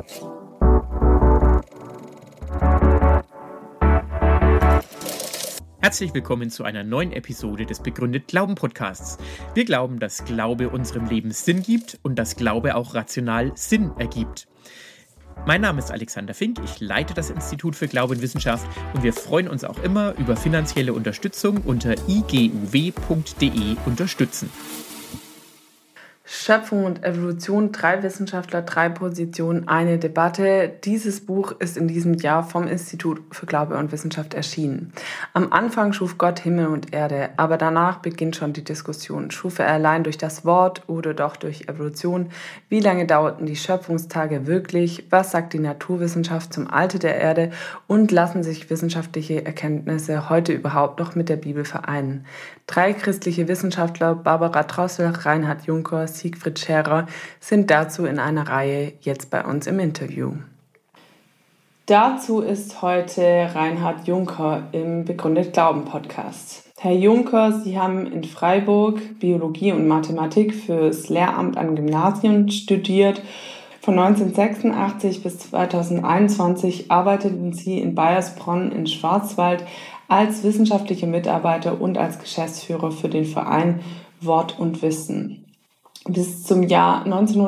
Herzlich willkommen zu einer neuen Episode des Begründet Glauben Podcasts. Wir glauben, dass Glaube unserem Leben Sinn gibt und dass Glaube auch rational Sinn ergibt. Mein Name ist Alexander Fink, ich leite das Institut für Glaube und Wissenschaft und wir freuen uns auch immer über finanzielle Unterstützung unter iguw.de unterstützen. Schöpfung und Evolution, 3 Wissenschaftler, 3 Positionen, eine Debatte. Dieses Buch ist in diesem Jahr vom Institut für Glaube und Wissenschaft erschienen. Am Anfang schuf Gott Himmel und Erde, aber danach beginnt schon die Diskussion. Schuf er allein durch das Wort oder doch durch Evolution? Wie lange dauerten die Schöpfungstage wirklich? Was sagt die Naturwissenschaft zum Alter der Erde? Und lassen sich wissenschaftliche Erkenntnisse heute überhaupt noch mit der Bibel vereinen? 3 christliche Wissenschaftler, Barbara Drossel, Reinhard Juncker, Siegfried Scherer, sind dazu in einer Reihe jetzt bei uns im Interview. Dazu ist heute Reinhard Juncker im Begründet Glauben Podcast. Herr Juncker, Sie haben in Freiburg Biologie und Mathematik fürs Lehramt an Gymnasien studiert. Von 1986 bis 2021 arbeiteten Sie in Baiersbronn in Schwarzwald als wissenschaftlicher Mitarbeiter und als Geschäftsführer für den Verein Wort und Wissen. Bis zum Jahr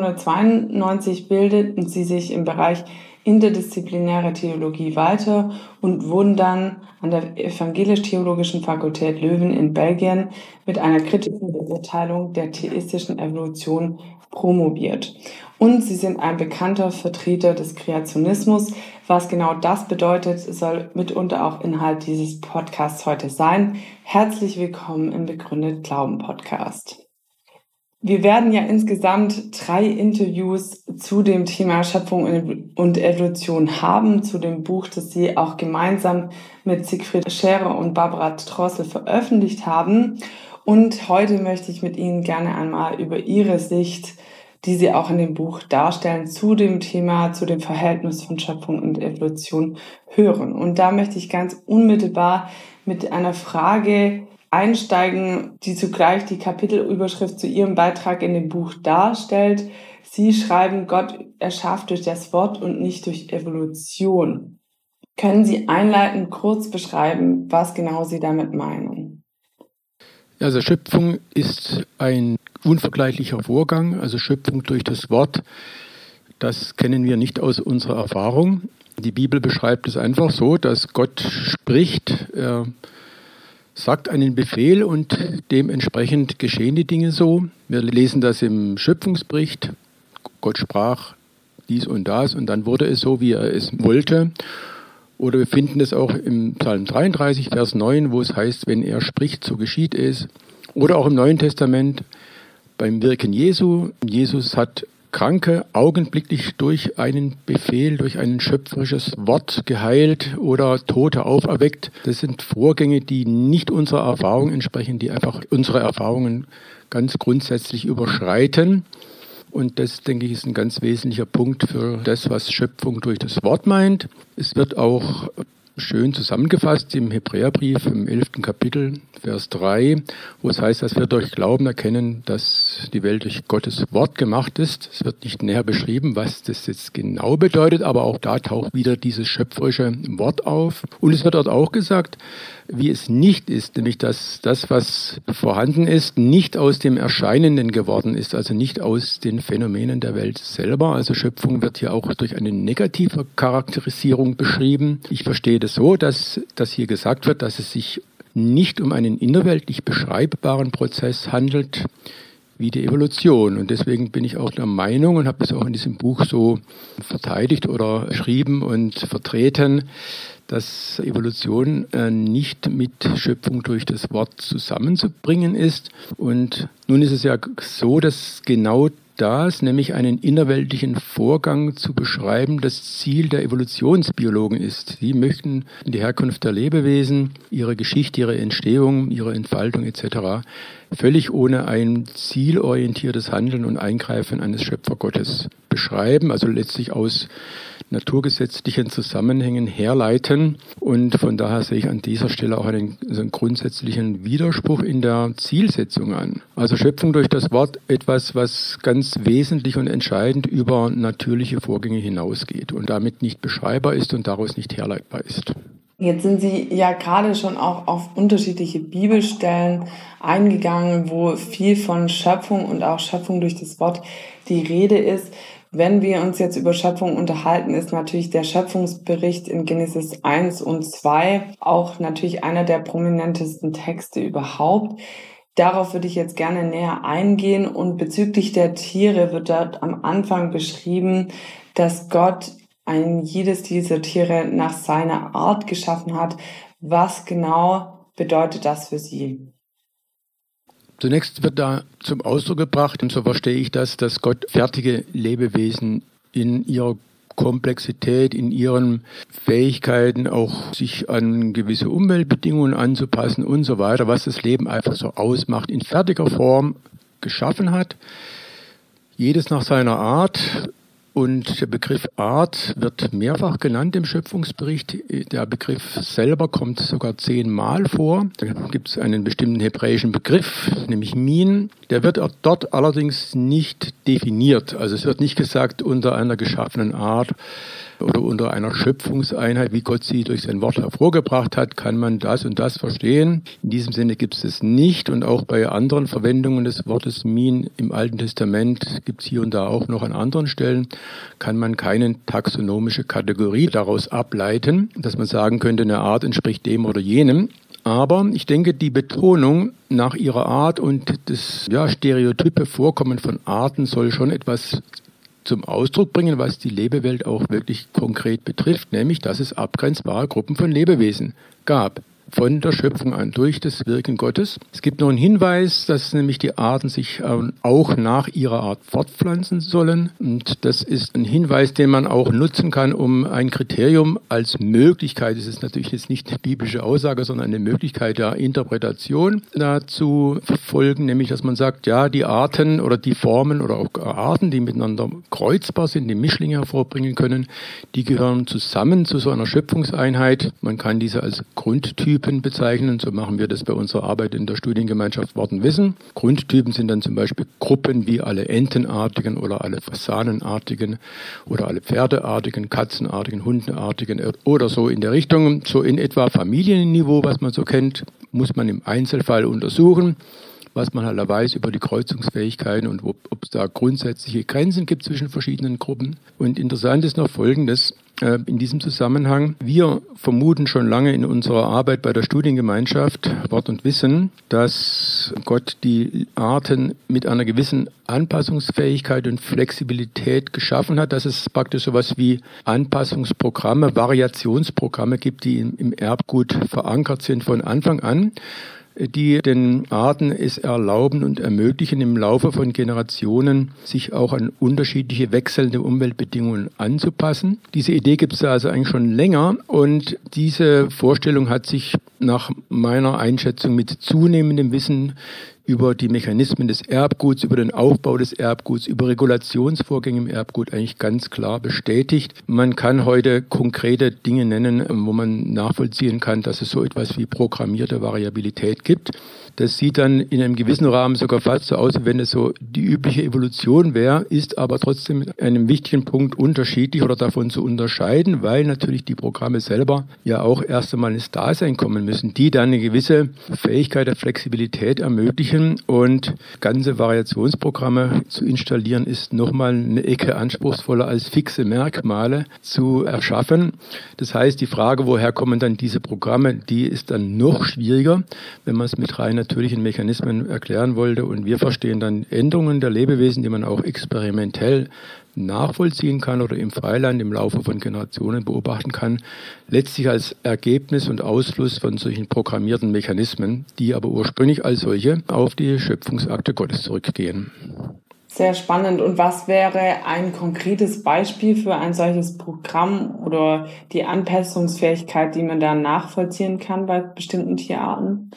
1992 bildeten sie sich im Bereich interdisziplinäre Theologie weiter und wurden dann an der Evangelisch-Theologischen Fakultät Leuven in Belgien mit einer kritischen Beurteilung der theistischen Evolution promoviert. Und sie sind ein bekannter Vertreter des Kreationismus. Was genau das bedeutet, soll mitunter auch Inhalt dieses Podcasts heute sein. Herzlich willkommen im Begründet Glauben Podcast. Wir werden ja insgesamt 3 Interviews zu dem Thema Schöpfung und Evolution haben, zu dem Buch, das Sie auch gemeinsam mit Siegfried Scherer und Barbara Drossel veröffentlicht haben. Und heute möchte ich mit Ihnen gerne einmal über Ihre Sicht, die Sie auch in dem Buch darstellen, zu dem Thema, zu dem Verhältnis von Schöpfung und Evolution hören. Und da möchte ich ganz unmittelbar mit einer Frage einsteigen, die zugleich die Kapitelüberschrift zu Ihrem Beitrag in dem Buch darstellt. Sie schreiben, Gott erschafft durch das Wort und nicht durch Evolution. Können Sie einleitend kurz beschreiben, was genau Sie damit meinen? Also Schöpfung ist ein unvergleichlicher Vorgang, also Schöpfung durch das Wort, das kennen wir nicht aus unserer Erfahrung. Die Bibel beschreibt es einfach so, dass Gott spricht, er sagt einen Befehl und dementsprechend geschehen die Dinge so. Wir lesen das im Schöpfungsbericht. Gott sprach dies und das und dann wurde es so, wie er es wollte. Oder wir finden es auch im Psalm 33, Vers 9, wo es heißt, wenn er spricht, so geschieht es. Oder auch im Neuen Testament beim Wirken Jesu. Jesus hat Kranke augenblicklich durch einen Befehl, durch ein schöpferisches Wort geheilt oder Tote auferweckt. Das sind Vorgänge, die nicht unserer Erfahrung entsprechen, die einfach unsere Erfahrungen ganz grundsätzlich überschreiten. Und das, denke ich, ist ein ganz wesentlicher Punkt für das, was Schöpfung durch das Wort meint. Es wird auch schön zusammengefasst im Hebräerbrief im 11. Kapitel, Vers 3, wo es heißt, dass wir durch Glauben erkennen, dass die Welt durch Gottes Wort gemacht ist. Es wird nicht näher beschrieben, was das jetzt genau bedeutet, aber auch da taucht wieder dieses schöpferische Wort auf. Und es wird dort auch gesagt, wie es nicht ist, nämlich dass das, was vorhanden ist, nicht aus dem Erscheinenden geworden ist, also nicht aus den Phänomenen der Welt selber. Also Schöpfung wird hier auch durch eine negative Charakterisierung beschrieben. Ich verstehe das so, dass hier gesagt wird, dass es sich nicht um einen innerweltlich beschreibbaren Prozess handelt, wie die Evolution. Und deswegen bin ich auch der Meinung und habe es auch in diesem Buch so verteidigt oder geschrieben und vertreten, dass Evolution nicht mit Schöpfung durch das Wort zusammenzubringen ist. Und nun ist es ja so, dass genau das, nämlich einen innerweltlichen Vorgang zu beschreiben, das Ziel der Evolutionsbiologen ist. Sie möchten die Herkunft der Lebewesen, ihre Geschichte, ihre Entstehung, ihre Entfaltung etc. völlig ohne ein zielorientiertes Handeln und Eingreifen eines Schöpfergottes beschreiben, also letztlich aus naturgesetzlichen Zusammenhängen herleiten. Und von daher sehe ich an dieser Stelle auch einen grundsätzlichen Widerspruch in der Zielsetzung an. Also Schöpfung durch das Wort etwas, was ganz wesentlich und entscheidend über natürliche Vorgänge hinausgeht und damit nicht beschreibbar ist und daraus nicht herleitbar ist. Jetzt sind Sie ja gerade schon auch auf unterschiedliche Bibelstellen eingegangen, wo viel von Schöpfung und auch Schöpfung durch das Wort die Rede ist. Wenn wir uns jetzt über Schöpfung unterhalten, ist natürlich der Schöpfungsbericht in Genesis 1 und 2 auch natürlich einer der prominentesten Texte überhaupt. Darauf würde ich jetzt gerne näher eingehen, und bezüglich der Tiere wird dort am Anfang beschrieben, dass Gott jedes dieser Tiere nach seiner Art geschaffen hat. Was genau bedeutet das für Sie? Zunächst wird da zum Ausdruck gebracht, und so verstehe ich das, dass Gott fertige Lebewesen in ihrer Komplexität, in ihren Fähigkeiten auch sich an gewisse Umweltbedingungen anzupassen und so weiter, was das Leben einfach so ausmacht, in fertiger Form geschaffen hat. Jedes nach seiner Art. Und der Begriff Art wird mehrfach genannt im Schöpfungsbericht. Der Begriff selber kommt sogar 10-mal vor. Da gibt es einen bestimmten hebräischen Begriff, nämlich Min. Der wird dort allerdings nicht definiert. Also es wird nicht gesagt, unter einer geschaffenen Art oder unter einer Schöpfungseinheit, wie Gott sie durch sein Wort hervorgebracht hat, kann man das und das verstehen. In diesem Sinne gibt es es nicht, und auch bei anderen Verwendungen des Wortes Min im Alten Testament gibt es hier und da auch noch an anderen Stellen, kann man keine taxonomische Kategorie daraus ableiten, dass man sagen könnte, eine Art entspricht dem oder jenem. Aber ich denke, die Betonung nach ihrer Art und das stereotype Vorkommen von Arten soll schon etwas zum Ausdruck bringen, was die Lebewelt auch wirklich konkret betrifft, nämlich, dass es abgrenzbare Gruppen von Lebewesen gab. Von der Schöpfung an, durch das Wirken Gottes. Es gibt noch einen Hinweis, dass nämlich die Arten sich auch nach ihrer Art fortpflanzen sollen. Und das ist ein Hinweis, den man auch nutzen kann, um ein Kriterium als Möglichkeit, es ist natürlich jetzt nicht eine biblische Aussage, sondern eine Möglichkeit der Interpretation dazu verfolgen, nämlich, dass man sagt, ja, die Arten oder die Formen oder auch Arten, die miteinander kreuzbar sind, die Mischlinge hervorbringen können, die gehören zusammen zu so einer Schöpfungseinheit. Man kann diese als Grundtyp bezeichnen. So machen wir das bei unserer Arbeit in der Studiengemeinschaft Wort und Wissen. Grundtypen sind dann zum Beispiel Gruppen wie alle Entenartigen oder alle Fasanenartigen oder alle Pferdeartigen, Katzenartigen, Hundeartigen oder so in der Richtung. So in etwa Familienniveau, was man so kennt, muss man im Einzelfall untersuchen, was man halt weiß über die Kreuzungsfähigkeiten und ob es da grundsätzliche Grenzen gibt zwischen verschiedenen Gruppen. Und interessant ist noch Folgendes in diesem Zusammenhang. Wir vermuten schon lange in unserer Arbeit bei der Studiengemeinschaft Wort und Wissen, dass Gott die Arten mit einer gewissen Anpassungsfähigkeit und Flexibilität geschaffen hat, dass es praktisch sowas wie Anpassungsprogramme, Variationsprogramme gibt, die im Erbgut verankert sind von Anfang an, die den Arten es erlauben und ermöglichen, im Laufe von Generationen sich auch an unterschiedliche wechselnde Umweltbedingungen anzupassen. Diese Idee gibt es also eigentlich schon länger, und diese Vorstellung hat sich nach meiner Einschätzung mit zunehmendem Wissen über die Mechanismen des Erbguts, über den Aufbau des Erbguts, über Regulationsvorgänge im Erbgut eigentlich ganz klar bestätigt. Man kann heute konkrete Dinge nennen, wo man nachvollziehen kann, dass es so etwas wie programmierte Variabilität gibt. Das sieht dann in einem gewissen Rahmen sogar fast so aus, wie wenn es so die übliche Evolution wäre, ist aber trotzdem mit einem wichtigen Punkt unterschiedlich oder davon zu unterscheiden, weil natürlich die Programme selber ja auch erst einmal ins Dasein kommen müssen, die dann eine gewisse Fähigkeit der Flexibilität ermöglichen. Und ganze Variationsprogramme zu installieren, ist nochmal eine Ecke anspruchsvoller als fixe Merkmale zu erschaffen. Das heißt, die Frage, woher kommen dann diese Programme, die ist dann noch schwieriger, wenn man es mit rein natürlichen Mechanismen erklären wollte. Und wir verstehen dann Änderungen der Lebewesen, die man auch experimentell nachvollziehen kann oder im Freiland im Laufe von Generationen beobachten kann, letztlich als Ergebnis und Ausfluss von solchen programmierten Mechanismen, die aber ursprünglich als solche auf die Schöpfungsakte Gottes zurückgehen. Sehr spannend. Und was wäre ein konkretes Beispiel für ein solches Programm oder die Anpassungsfähigkeit, die man da nachvollziehen kann bei bestimmten Tierarten?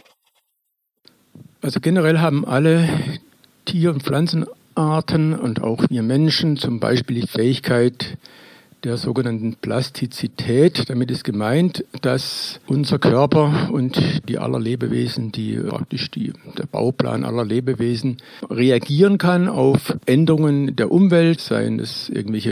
Also generell haben alle Tier- und Pflanzenarten und auch wir Menschen zum Beispiel die Fähigkeit, der sogenannten Plastizität. Damit ist gemeint, dass unser Körper und die aller Lebewesen, der Bauplan aller Lebewesen, reagieren kann auf Änderungen der Umwelt, seien es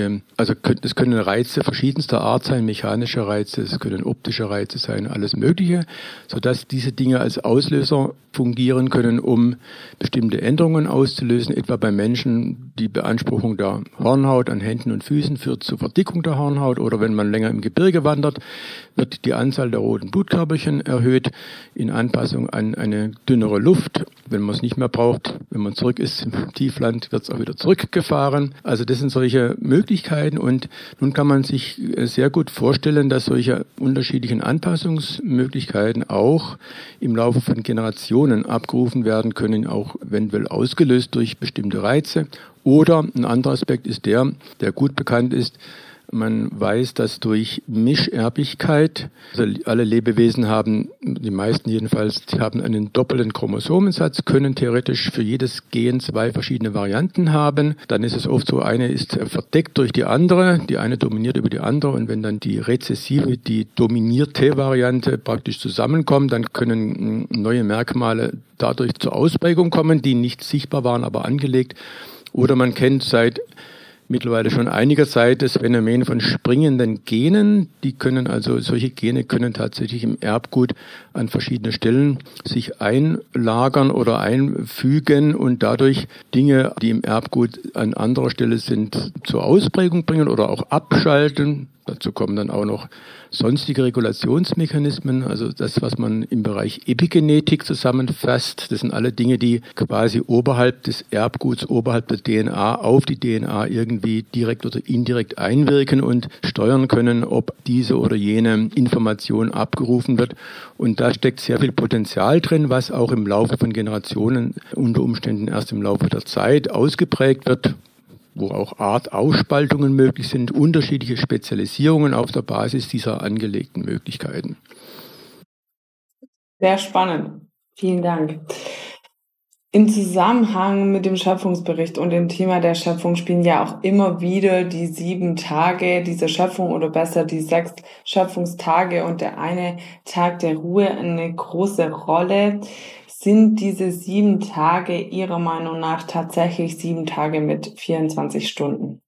das können Reize verschiedenster Art sein, mechanische Reize, es können optische Reize sein, alles Mögliche, sodass diese Dinge als Auslöser fungieren können, um bestimmte Änderungen auszulösen, etwa bei Menschen. Die Beanspruchung der Hornhaut an Händen und Füßen führt zur Verdickung der Hornhaut, oder wenn man länger im Gebirge wandert, wird die Anzahl der roten Blutkörperchen erhöht in Anpassung an eine dünnere Luft. Wenn man es nicht mehr braucht, wenn man zurück ist im Tiefland, wird es auch wieder zurückgefahren. Also das sind solche Möglichkeiten, und nun kann man sich sehr gut vorstellen, dass solche unterschiedlichen Anpassungsmöglichkeiten auch im Laufe von Generationen abgerufen werden können, auch eventuell ausgelöst durch bestimmte Reize. Oder ein anderer Aspekt ist der gut bekannt ist. Man weiß, dass durch Mischerbigkeit, also alle Lebewesen haben, die meisten jedenfalls, haben einen doppelten Chromosomensatz, können theoretisch für jedes Gen 2 verschiedene Varianten haben. Dann ist es oft so, eine ist verdeckt durch die eine dominiert über die andere, und wenn dann die rezessive, die dominierte Variante praktisch zusammenkommen, dann können neue Merkmale dadurch zur Ausprägung kommen, die nicht sichtbar waren, aber angelegt. Oder man kennt seit mittlerweile schon einiger Zeit das Phänomen von springenden Genen. Solche Gene können tatsächlich im Erbgut an verschiedene Stellen sich einlagern oder einfügen und dadurch Dinge, die im Erbgut an anderer Stelle sind, zur Ausprägung bringen oder auch abschalten. Dazu kommen dann auch noch sonstige Regulationsmechanismen, also das, was man im Bereich Epigenetik zusammenfasst. Das sind alle Dinge, die quasi oberhalb des Erbguts, oberhalb der DNA auf die DNA irgendwie direkt oder indirekt einwirken und steuern können, ob diese oder jene Information abgerufen wird. Und da steckt sehr viel Potenzial drin, was auch im Laufe von Generationen, unter Umständen erst im Laufe der Zeit ausgeprägt wird, wo auch Artauspaltungen möglich sind, unterschiedliche Spezialisierungen auf der Basis dieser angelegten Möglichkeiten. Sehr spannend. Vielen Dank. Im Zusammenhang mit dem Schöpfungsbericht und dem Thema der Schöpfung spielen ja auch immer wieder die 7 Tage dieser Schöpfung, oder besser die 6 Schöpfungstage und der eine Tag der Ruhe, eine große Rolle. Sind diese 7 Tage Ihrer Meinung nach tatsächlich 7 Tage mit 24 Stunden?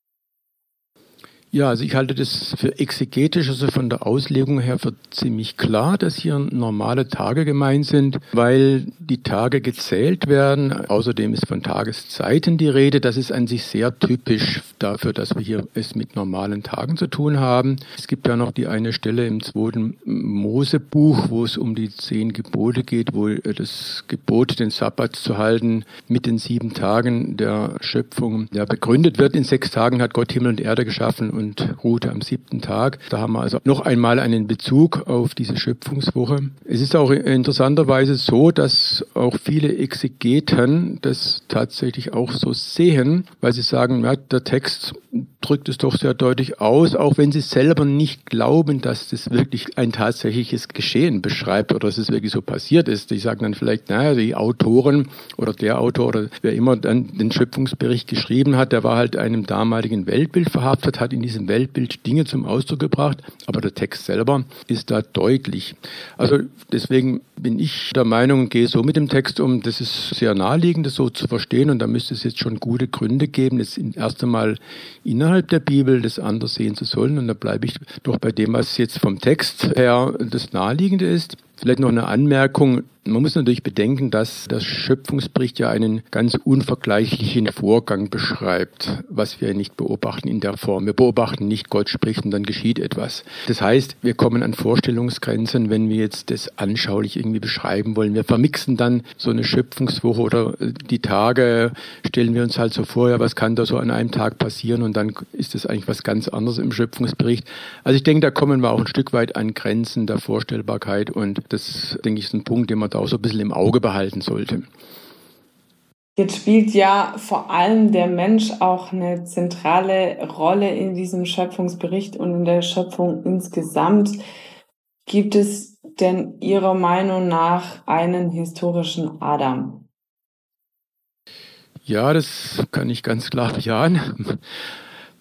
Ja, also ich halte das für exegetisch, also von der Auslegung her für ziemlich klar, dass hier normale Tage gemeint sind, weil die Tage gezählt werden. Außerdem ist von Tageszeiten die Rede. Das ist an sich sehr typisch dafür, dass wir hier es mit normalen Tagen zu tun haben. Es gibt ja noch die eine Stelle im 2. Mosebuch, wo es um die 10 Gebote geht, wo das Gebot, den Sabbat zu halten, mit den 7 Tagen der Schöpfung begründet wird. In 6 Tagen hat Gott Himmel und Erde geschaffen und ruhte am 7. Tag. Da haben wir also noch einmal einen Bezug auf diese Schöpfungswoche. Es ist auch interessanterweise so, dass auch viele Exegeten das tatsächlich auch so sehen, weil sie sagen, ja, der Text drückt es doch sehr deutlich aus, auch wenn sie selber nicht glauben, dass das wirklich ein tatsächliches Geschehen beschreibt oder dass es wirklich so passiert ist. Die sagen dann vielleicht, naja, die Autoren oder der Autor oder wer immer dann den Schöpfungsbericht geschrieben hat, der war halt einem damaligen Weltbild verhaftet, hat in diesem Weltbild Dinge zum Ausdruck gebracht, aber der Text selber ist da deutlich. Also deswegen bin ich der Meinung und gehe so mit dem Text um, das ist sehr naheliegend, das so zu verstehen, und da müsste es jetzt schon gute Gründe geben, das erst einmal innerhalb der Bibel das anders sehen zu sollen, und da bleibe ich doch bei dem, was jetzt vom Text her das Naheliegende ist. Vielleicht noch eine Anmerkung. Man muss natürlich bedenken, dass der Schöpfungsbericht ja einen ganz unvergleichlichen Vorgang beschreibt, was wir nicht beobachten in der Form. Wir beobachten nicht, Gott spricht und dann geschieht etwas. Das heißt, wir kommen an Vorstellungsgrenzen, wenn wir jetzt das anschaulich irgendwie beschreiben wollen. Wir vermixen dann so eine Schöpfungswoche oder die Tage, stellen wir uns halt so vor, ja, was kann da so an einem Tag passieren, und dann ist das eigentlich was ganz anderes im Schöpfungsbericht. Also ich denke, da kommen wir auch ein Stück weit an Grenzen der Vorstellbarkeit, und das, denke ich, ist ein Punkt, den man da auch so ein bisschen im Auge behalten sollte. Jetzt spielt ja vor allem der Mensch auch eine zentrale Rolle in diesem Schöpfungsbericht und in der Schöpfung insgesamt. Gibt es denn Ihrer Meinung nach einen historischen Adam? Ja, das kann ich ganz klar bejahen.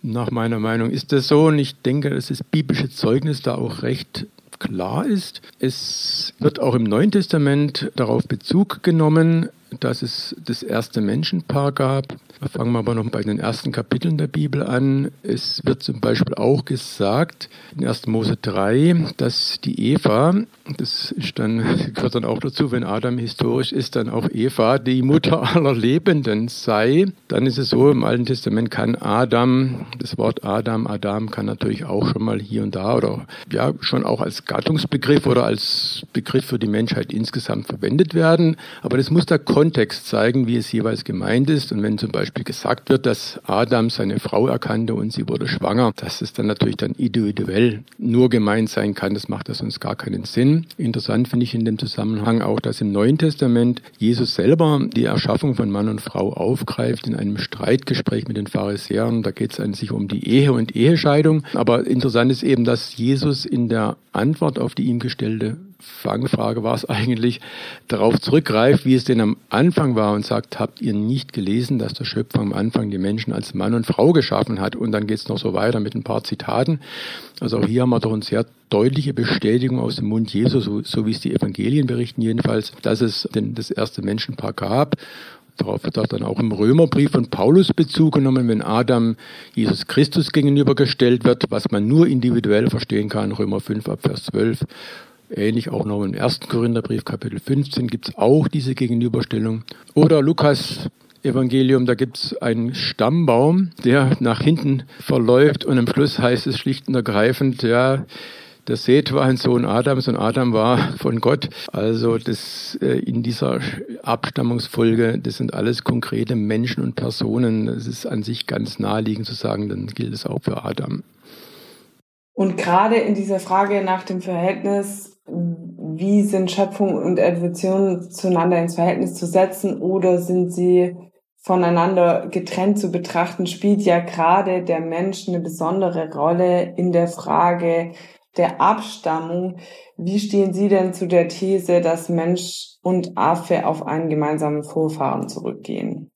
Nach meiner Meinung ist das so, und ich denke, dass das biblische Zeugnis da auch recht klar ist. Es wird auch im Neuen Testament darauf Bezug genommen, dass es das erste Menschenpaar gab. Da fangen wir aber noch bei den ersten Kapiteln der Bibel an. Es wird zum Beispiel auch gesagt, in 1. Mose 3, dass die Eva, das ist dann, gehört dann auch dazu, wenn Adam historisch ist, dann auch Eva, die Mutter aller Lebenden sei. Dann ist es so, im Alten Testament kann Adam, das Wort Adam kann natürlich auch schon mal hier und da oder ja schon auch als Gattungsbegriff oder als Begriff für die Menschheit insgesamt verwendet werden. Aber das muss der Kontext zeigen, wie es jeweils gemeint ist. Und wenn zum Beispiel gesagt wird, dass Adam seine Frau erkannte und sie wurde schwanger, dass es dann natürlich dann individuell nur gemeint sein kann, das macht ja sonst gar keinen Sinn. Interessant finde ich in dem Zusammenhang auch, dass im Neuen Testament Jesus selber die Erschaffung von Mann und Frau aufgreift in einem Streitgespräch mit den Pharisäern. Da geht es an sich um die Ehe und Ehescheidung. Aber interessant ist eben, dass Jesus in der Antwort auf die ihm gestellte Fangfrage war es eigentlich, darauf zurückgreift, wie es denn am Anfang war und sagt, habt ihr nicht gelesen, dass der Schöpfer am Anfang die Menschen als Mann und Frau geschaffen hat? Und dann geht es noch so weiter mit ein paar Zitaten. Also auch hier haben wir doch eine sehr deutliche Bestätigung aus dem Mund Jesu, so wie es die Evangelien berichten jedenfalls, dass es denn das erste Menschenpaar gab. Darauf wird dann auch im Römerbrief von Paulus Bezug genommen, wenn Adam Jesus Christus gegenübergestellt wird, was man nur individuell verstehen kann, Römer 5 ab Vers 12. Ähnlich auch noch im 1. Korintherbrief, Kapitel 15, gibt es auch diese Gegenüberstellung. Oder Lukas Evangelium, da gibt es einen Stammbaum, der nach hinten verläuft und am Schluss heißt es schlicht und ergreifend, ja, der Seth war ein Sohn Adams und Adam war von Gott. Also das in dieser Abstammungsfolge, das sind alles konkrete Menschen und Personen. Es ist an sich ganz naheliegend zu sagen, dann gilt es auch für Adam. Und gerade in dieser Frage nach dem Verhältnis, wie sind Schöpfung und Evolution zueinander ins Verhältnis zu setzen oder sind sie voneinander getrennt zu betrachten, spielt ja gerade der Mensch eine besondere Rolle in der Frage der Abstammung. Wie stehen Sie denn zu der These, dass Mensch und Affe auf einen gemeinsamen Vorfahren zurückgehen?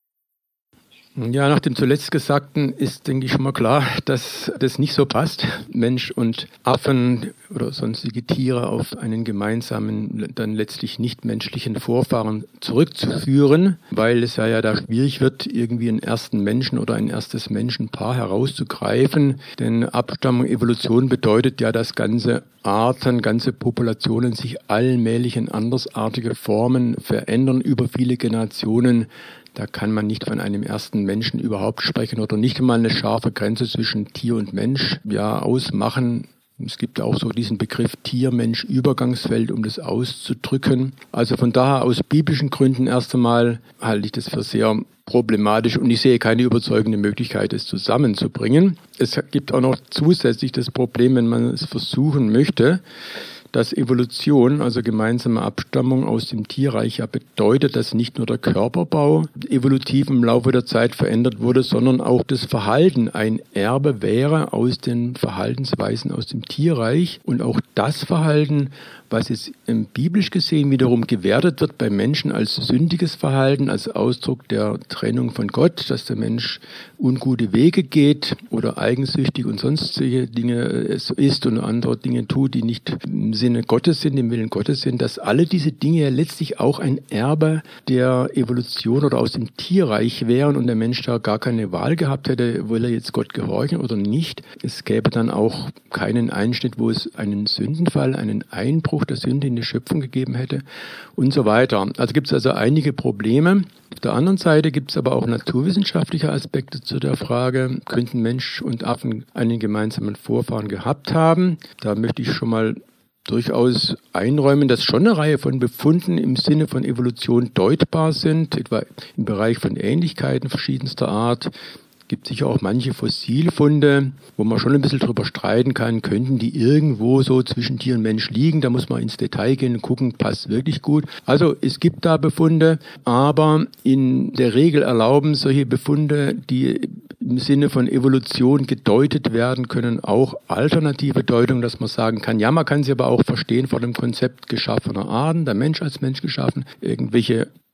Ja, nach dem zuletzt Gesagten ist, denke ich, schon mal klar, dass das nicht so passt. Mensch und Affen oder sonstige Tiere auf einen gemeinsamen, dann letztlich nichtmenschlichen Vorfahren zurückzuführen, weil es ja da schwierig wird, irgendwie einen ersten Menschen oder ein erstes Menschenpaar herauszugreifen. Denn Abstammung, Evolution bedeutet ja, dass ganze Arten, ganze Populationen sich allmählich in andersartige Formen verändern über viele Generationen. Da kann man nicht von einem ersten Menschen überhaupt sprechen oder nicht einmal eine scharfe Grenze zwischen Tier und Mensch ausmachen. Es gibt auch so diesen Begriff Tier-Mensch-Übergangsfeld, um das auszudrücken. Also von daher aus biblischen Gründen erst einmal halte ich das für sehr problematisch und ich sehe keine überzeugende Möglichkeit, es zusammenzubringen. Es gibt auch noch zusätzlich das Problem, wenn man es versuchen möchte, dass Evolution, also gemeinsame Abstammung aus dem Tierreich, ja bedeutet, dass nicht nur der Körperbau evolutiv im Laufe der Zeit verändert wurde, sondern auch das Verhalten ein Erbe wäre aus den Verhaltensweisen aus dem Tierreich. Und auch das Verhalten, was jetzt biblisch gesehen wiederum gewertet wird bei Menschen als sündiges Verhalten, als Ausdruck der Trennung von Gott, dass der Mensch ungute Wege geht oder eigensüchtig und sonstige Dinge isst und andere Dinge tut, die nicht im Sinne Gottes sind, im Willen Gottes sind, dass alle diese Dinge ja letztlich auch ein Erbe der Evolution oder aus dem Tierreich wären und der Mensch da gar keine Wahl gehabt hätte, will er jetzt Gott gehorchen oder nicht. Es gäbe dann auch keinen Einschnitt, wo es einen Sündenfall, einen Einbruch der Sünde in die Schöpfung gegeben hätte und so weiter. Also gibt es also einige Probleme. Auf der anderen Seite gibt es aber auch naturwissenschaftliche Aspekte zu der Frage, könnten Mensch und Affen einen gemeinsamen Vorfahren gehabt haben? Da möchte ich schon mal durchaus einräumen, dass schon eine Reihe von Befunden im Sinne von Evolution deutbar sind, etwa im Bereich von Ähnlichkeiten verschiedenster Art. Gibt sicher auch manche Fossilfunde, wo man schon ein bisschen drüber streiten kann, könnten die irgendwo so zwischen Tier und Mensch liegen. Da muss man ins Detail gehen und gucken, passt wirklich gut. Also es gibt da Befunde, aber in der Regel erlauben solche Befunde, die im Sinne von Evolution gedeutet werden können, auch alternative Deutungen, dass man sagen kann, ja, man kann sie aber auch verstehen vor dem Konzept geschaffener Arten, der Mensch als Mensch geschaffen, irgendwelche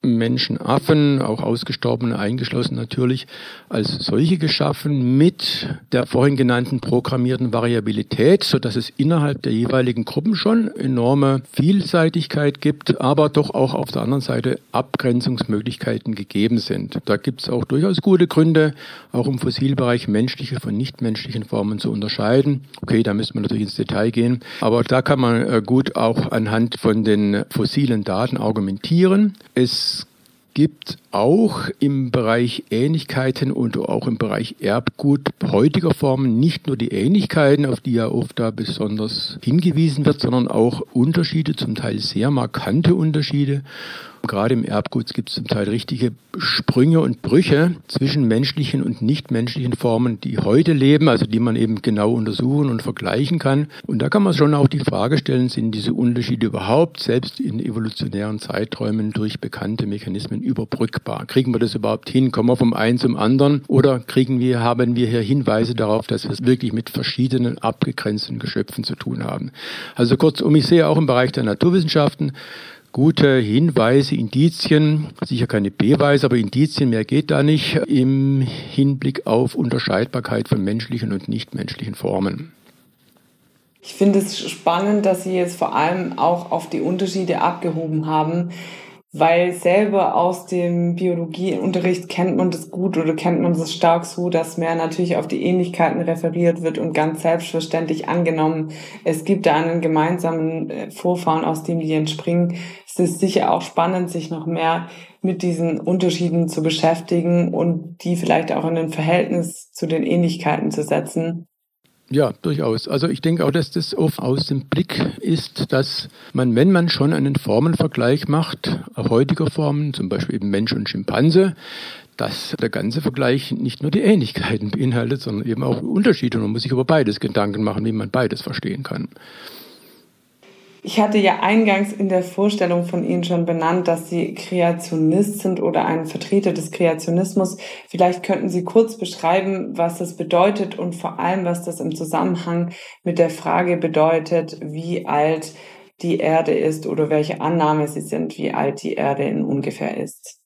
Menschenaffen, auch ausgestorbene eingeschlossen natürlich, als solche geschaffen mit der vorhin genannten programmierten Variabilität, sodass es innerhalb der jeweiligen Gruppen schon enorme Vielseitigkeit gibt, aber doch auch auf der anderen Seite Abgrenzungsmöglichkeiten gegeben sind. Da gibt es auch durchaus gute Gründe, auch im Fossilbereich menschliche von nichtmenschlichen Formen zu unterscheiden. Okay, da müsste man natürlich ins Detail gehen, aber da kann man gut auch anhand von den fossilen Daten argumentieren. Es gibt auch im Bereich Ähnlichkeiten und auch im Bereich Erbgut heutiger Formen nicht nur die Ähnlichkeiten, auf die ja oft da besonders hingewiesen wird, sondern auch Unterschiede, zum Teil sehr markante Unterschiede. Gerade im Erbgut gibt es zum Teil richtige Sprünge und Brüche zwischen menschlichen und nichtmenschlichen Formen, die heute leben, also die man eben genau untersuchen und vergleichen kann. Und da kann man schon auch die Frage stellen, sind diese Unterschiede überhaupt selbst in evolutionären Zeiträumen durch bekannte Mechanismen überbrückbar? Kriegen wir das überhaupt hin? Kommen wir vom einen zum anderen? Oder haben wir hier Hinweise darauf, dass wir es wirklich mit verschiedenen abgegrenzten Geschöpfen zu tun haben? Also kurzum, ich sehe auch im Bereich der Naturwissenschaften gute Hinweise, Indizien, sicher keine Beweise, aber Indizien, mehr geht da nicht, im Hinblick auf Unterscheidbarkeit von menschlichen und nichtmenschlichen Formen. Ich finde es spannend, dass Sie jetzt vor allem auch auf die Unterschiede abgehoben haben, weil selber aus dem Biologieunterricht kennt man das gut oder kennt man das stark so, dass mehr natürlich auf die Ähnlichkeiten referiert wird und ganz selbstverständlich angenommen, es gibt da einen gemeinsamen Vorfahren, aus dem die entspringen. Es ist sicher auch spannend, sich noch mehr mit diesen Unterschieden zu beschäftigen und die vielleicht auch in ein Verhältnis zu den Ähnlichkeiten zu setzen. Ja, durchaus. Also ich denke auch, dass das oft aus dem Blick ist, dass man, wenn man schon einen Formenvergleich macht, heutiger Formen, zum Beispiel eben Mensch und Schimpanse, dass der ganze Vergleich nicht nur die Ähnlichkeiten beinhaltet, sondern eben auch Unterschiede. Und man muss sich über beides Gedanken machen, wie man beides verstehen kann. Ich hatte ja eingangs in der Vorstellung von Ihnen schon benannt, dass Sie Kreationist sind oder ein Vertreter des Kreationismus. Vielleicht könnten Sie kurz beschreiben, was das bedeutet und vor allem, was das im Zusammenhang mit der Frage bedeutet, wie alt die Erde ist oder welche Annahme Sie sind, wie alt die Erde in ungefähr ist.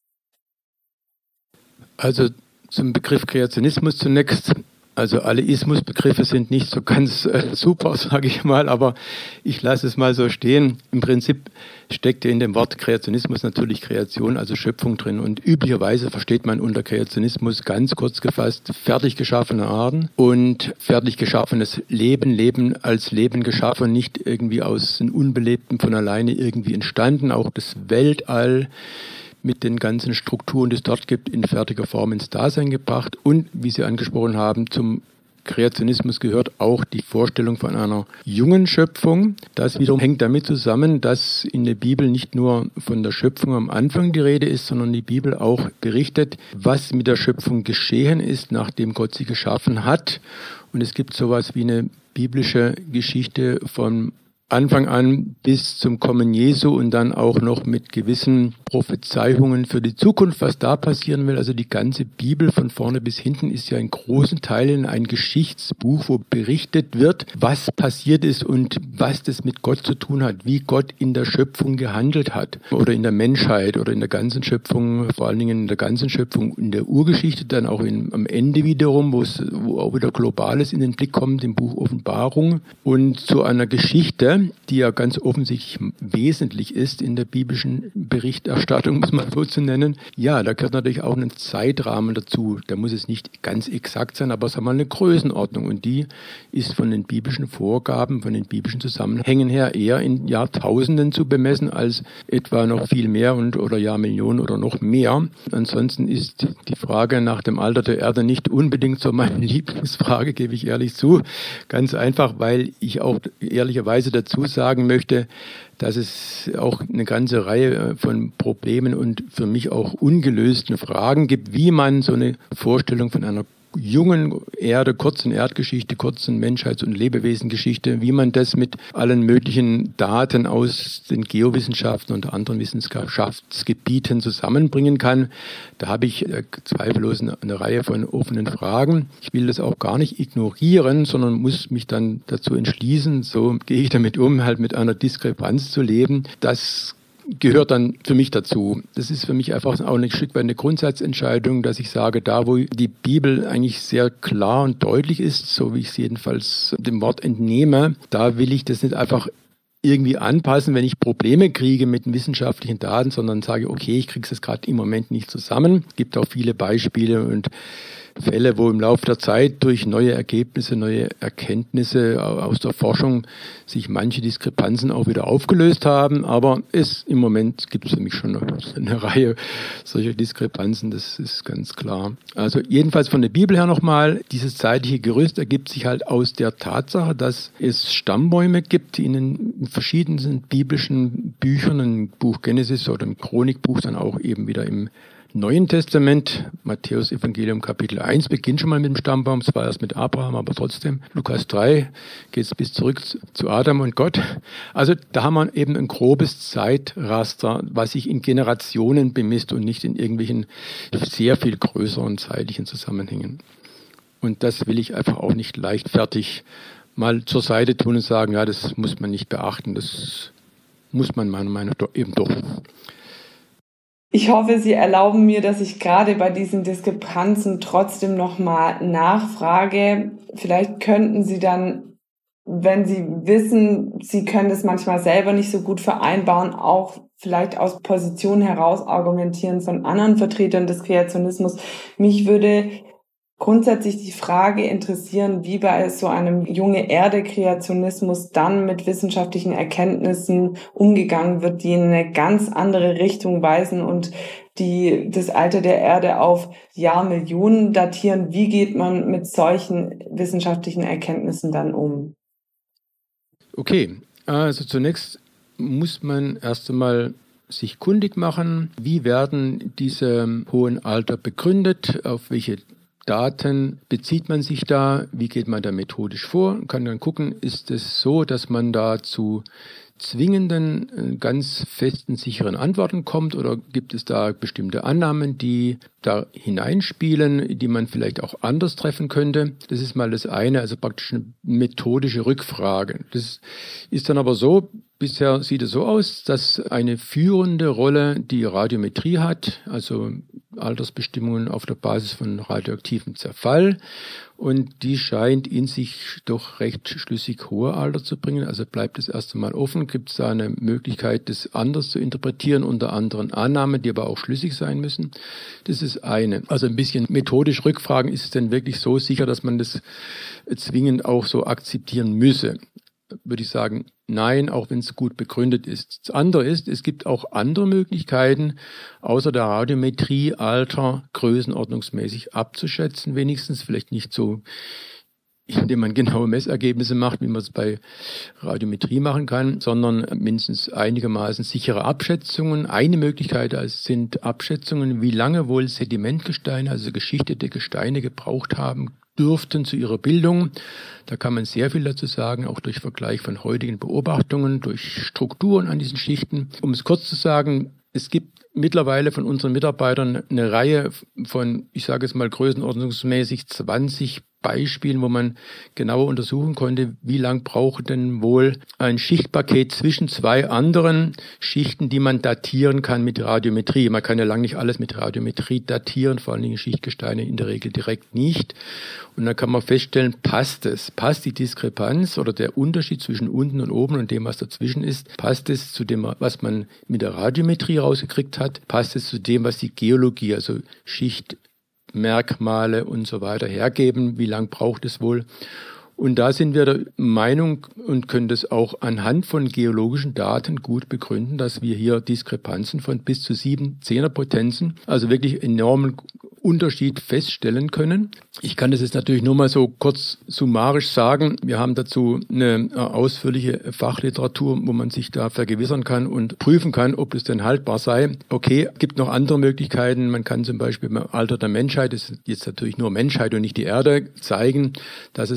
Also zum Begriff Kreationismus zunächst. Also alle Ismusbegriffe sind nicht so ganz super, sage ich mal, aber ich lasse es mal so stehen. Im Prinzip steckt in dem Wort Kreationismus natürlich Kreation, also Schöpfung drin. Und üblicherweise versteht man unter Kreationismus ganz kurz gefasst fertig geschaffene Arten und fertig geschaffenes Leben, Leben als Leben geschaffen, nicht irgendwie aus den Unbelebten von alleine irgendwie entstanden. Auch das Weltall mit den ganzen Strukturen, die es dort gibt, in fertiger Form ins Dasein gebracht. Und, wie Sie angesprochen haben, zum Kreationismus gehört auch die Vorstellung von einer jungen Schöpfung. Das wiederum hängt damit zusammen, dass in der Bibel nicht nur von der Schöpfung am Anfang die Rede ist, sondern die Bibel auch berichtet, was mit der Schöpfung geschehen ist, nachdem Gott sie geschaffen hat. Und es gibt sowas wie eine biblische Geschichte von Anfang an bis zum Kommen Jesu und dann auch noch mit gewissen Prophezeiungen für die Zukunft, was da passieren will. Also die ganze Bibel von vorne bis hinten ist ja in großen Teilen ein Geschichtsbuch, wo berichtet wird, was passiert ist und was das mit Gott zu tun hat, wie Gott in der Schöpfung gehandelt hat oder in der Menschheit oder in der ganzen Schöpfung, vor allen Dingen in der ganzen Schöpfung, in der Urgeschichte, dann auch am Ende wiederum, wo auch wieder Globales in den Blick kommt, im Buch Offenbarung und zu einer Geschichte, die ja ganz offensichtlich wesentlich ist in der biblischen Berichterstattung, muss man so zu nennen. Ja, da gehört natürlich auch ein Zeitrahmen dazu. Da muss es nicht ganz exakt sein, aber es hat mal eine Größenordnung. Und die ist von den biblischen Vorgaben, von den biblischen Zusammenhängen her eher in Jahrtausenden zu bemessen, als etwa noch viel mehr oder Jahrmillionen oder noch mehr. Ansonsten ist die Frage nach dem Alter der Erde nicht unbedingt so meine Lieblingsfrage, gebe ich ehrlich zu. Ganz einfach, weil ich auch ehrlicherweise dazu sagen möchte, dass es auch eine ganze Reihe von Problemen und für mich auch ungelösten Fragen gibt, wie man so eine Vorstellung von einer jungen Erde, kurzen Erdgeschichte, kurzen Menschheits- und Lebewesengeschichte, wie man das mit allen möglichen Daten aus den Geowissenschaften und anderen Wissenschaftsgebieten zusammenbringen kann. Da habe ich zweifellos eine Reihe von offenen Fragen. Ich will das auch gar nicht ignorieren, sondern muss mich dann dazu entschließen, so gehe ich damit um, halt mit einer Diskrepanz zu leben, dass gehört dann für mich dazu. Das ist für mich einfach auch ein Stück weit eine Grundsatzentscheidung, dass ich sage, da wo die Bibel eigentlich sehr klar und deutlich ist, so wie ich es jedenfalls dem Wort entnehme, da will ich das nicht einfach irgendwie anpassen, wenn ich Probleme kriege mit den wissenschaftlichen Daten, sondern sage, okay, ich kriege es gerade im Moment nicht zusammen. Es gibt auch viele Beispiele und Fälle, wo im Laufe der Zeit durch neue Ergebnisse, neue Erkenntnisse aus der Forschung sich manche Diskrepanzen auch wieder aufgelöst haben. Aber im Moment gibt es für mich schon eine Reihe solcher Diskrepanzen, das ist ganz klar. Also jedenfalls von der Bibel her nochmal, dieses zeitliche Gerüst ergibt sich halt aus der Tatsache, dass es Stammbäume gibt, die in den verschiedenen biblischen Büchern, im Buch Genesis oder im Chronikbuch, dann auch eben wieder im Neuen Testament, Matthäus Evangelium Kapitel 1 beginnt schon mal mit dem Stammbaum, zwar erst mit Abraham, aber trotzdem. Lukas 3 geht es bis zurück zu Adam und Gott. Also da haben wir eben ein grobes Zeitraster, was sich in Generationen bemisst und nicht in irgendwelchen sehr viel größeren zeitlichen Zusammenhängen. Und das will ich einfach auch nicht leichtfertig mal zur Seite tun und sagen, ja, das muss man nicht beachten, das muss man meiner Meinung nach eben doch. Ich hoffe, Sie erlauben mir, dass ich gerade bei diesen Diskrepanzen trotzdem nochmal nachfrage. Vielleicht könnten Sie dann, wenn Sie wissen, Sie können das manchmal selber nicht so gut vereinbaren, auch vielleicht aus Positionen heraus argumentieren von anderen Vertretern des Kreationismus. Mich würde grundsätzlich die Frage interessieren, wie bei so einem Junge-Erde-Kreationismus dann mit wissenschaftlichen Erkenntnissen umgegangen wird, die in eine ganz andere Richtung weisen und die das Alter der Erde auf Jahrmillionen datieren. Wie geht man mit solchen wissenschaftlichen Erkenntnissen dann um? Okay, also zunächst muss man erst einmal sich kundig machen, wie werden diese hohen Alter begründet, auf welche Daten bezieht man sich da, wie geht man da methodisch vor und kann dann gucken, ist es so, dass man da zu zwingenden, ganz festen, sicheren Antworten kommt oder gibt es da bestimmte Annahmen, die da hineinspielen, die man vielleicht auch anders treffen könnte. Das ist mal das eine, also praktisch eine methodische Rückfrage. Das ist dann aber so, bisher sieht es so aus, dass eine führende Rolle die Radiometrie hat, also Altersbestimmungen auf der Basis von radioaktivem Zerfall. Und die scheint in sich doch recht schlüssig hohe Alter zu bringen. Also bleibt es erst einmal offen. Gibt es da eine Möglichkeit, das anders zu interpretieren, unter anderen Annahmen, die aber auch schlüssig sein müssen? Das ist eine. Also ein bisschen methodisch rückfragen, ist es denn wirklich so sicher, dass man das zwingend auch so akzeptieren müsse? Würde ich sagen, nein, auch wenn es gut begründet ist. Das andere ist, es gibt auch andere Möglichkeiten, außer der Radiometrie Alter größenordnungsmäßig abzuschätzen, wenigstens vielleicht nicht so, indem man genaue Messergebnisse macht, wie man es bei Radiometrie machen kann, sondern mindestens einigermaßen sichere Abschätzungen. Eine Möglichkeit sind Abschätzungen, wie lange wohl Sedimentgesteine, also geschichtete Gesteine gebraucht haben dürften zu ihrer Bildung. Da kann man sehr viel dazu sagen, auch durch Vergleich von heutigen Beobachtungen, durch Strukturen an diesen Schichten. Um es kurz zu sagen, es gibt mittlerweile von unseren Mitarbeitern eine Reihe von, ich sage es mal größenordnungsmäßig 20 Beispielen, wo man genauer untersuchen konnte, wie lang braucht denn wohl ein Schichtpaket zwischen zwei anderen Schichten, die man datieren kann mit Radiometrie. Man kann ja lang nicht alles mit Radiometrie datieren, vor allen Dingen Schichtgesteine in der Regel direkt nicht. Und dann kann man feststellen, passt es? Passt die Diskrepanz oder der Unterschied zwischen unten und oben und dem, was dazwischen ist? Passt es zu dem, was man mit der Radiometrie rausgekriegt hat? Passt es zu dem, was die Geologie, also Schichtmerkmale und so weiter hergeben? Wie lang braucht es wohl? Und da sind wir der Meinung und können das auch anhand von geologischen Daten gut begründen, dass wir hier Diskrepanzen von bis zu 7 Zehnerpotenzen, also wirklich enormen Unterschied feststellen können. Ich kann das jetzt natürlich nur mal so kurz summarisch sagen. Wir haben dazu eine ausführliche Fachliteratur, wo man sich da vergewissern kann und prüfen kann, ob es denn haltbar sei. Okay, es gibt noch andere Möglichkeiten. Man kann zum Beispiel beim Alter der Menschheit, das ist jetzt natürlich nur Menschheit und nicht die Erde, zeigen, dass es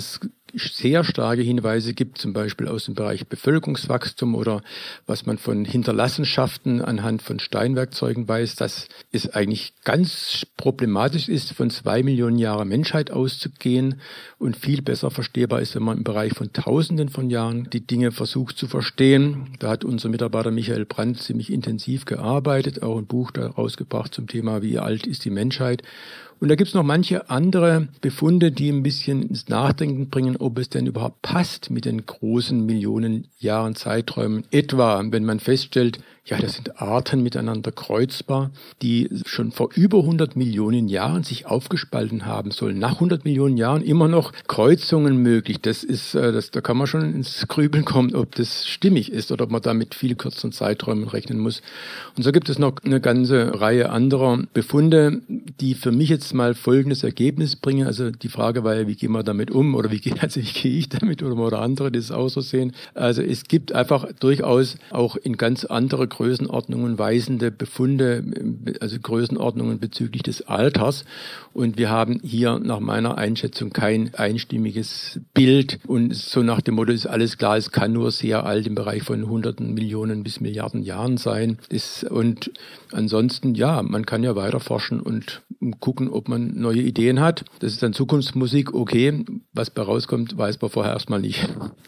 sehr starke Hinweise gibt, zum Beispiel aus dem Bereich Bevölkerungswachstum oder was man von Hinterlassenschaften anhand von Steinwerkzeugen weiß, dass es eigentlich ganz problematisch ist, von 2 Millionen Jahren Menschheit auszugehen und viel besser verstehbar ist, wenn man im Bereich von Tausenden von Jahren die Dinge versucht zu verstehen. Da hat unser Mitarbeiter Michael Brandt ziemlich intensiv gearbeitet, auch ein Buch da rausgebracht zum Thema, wie alt ist die Menschheit. Und da gibt es noch manche andere Befunde, die ein bisschen ins Nachdenken bringen, ob es denn überhaupt passt mit den großen Millionen Jahren Zeiträumen. Etwa, wenn man feststellt, ja, das sind Arten miteinander kreuzbar, die schon vor über 100 Millionen Jahren sich aufgespalten haben sollen. Nach 100 Millionen Jahren immer noch Kreuzungen möglich. Da kann man schon ins Grübeln kommen, ob das stimmig ist oder ob man da mit viel kürzeren Zeiträumen rechnen muss. Und so gibt es noch eine ganze Reihe anderer Befunde, die für mich jetzt mal folgendes Ergebnis bringen. Also die Frage war ja, wie gehen wir damit um oder wie gehe ich damit oder andere, die es auch so sehen. Also es gibt einfach durchaus auch in ganz andere Größenordnungen weisende Befunde, also Größenordnungen bezüglich des Alters. Und wir haben hier nach meiner Einschätzung kein einstimmiges Bild. Und so nach dem Motto ist alles klar, es kann nur sehr alt im Bereich von Hunderten Millionen bis Milliarden Jahren sein. Und ansonsten, ja, man kann ja weiter forschen und gucken, ob man neue Ideen hat. Das ist dann Zukunftsmusik, okay. Was bei rauskommt, weiß man vorher erstmal nicht.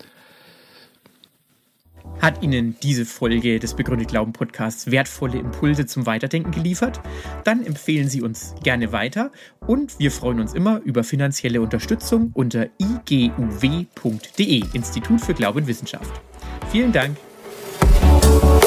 Hat Ihnen diese Folge des Begründet Glauben Podcasts wertvolle Impulse zum Weiterdenken geliefert? Dann empfehlen Sie uns gerne weiter und wir freuen uns immer über finanzielle Unterstützung unter iguw.de, Institut für Glaube und Wissenschaft. Vielen Dank.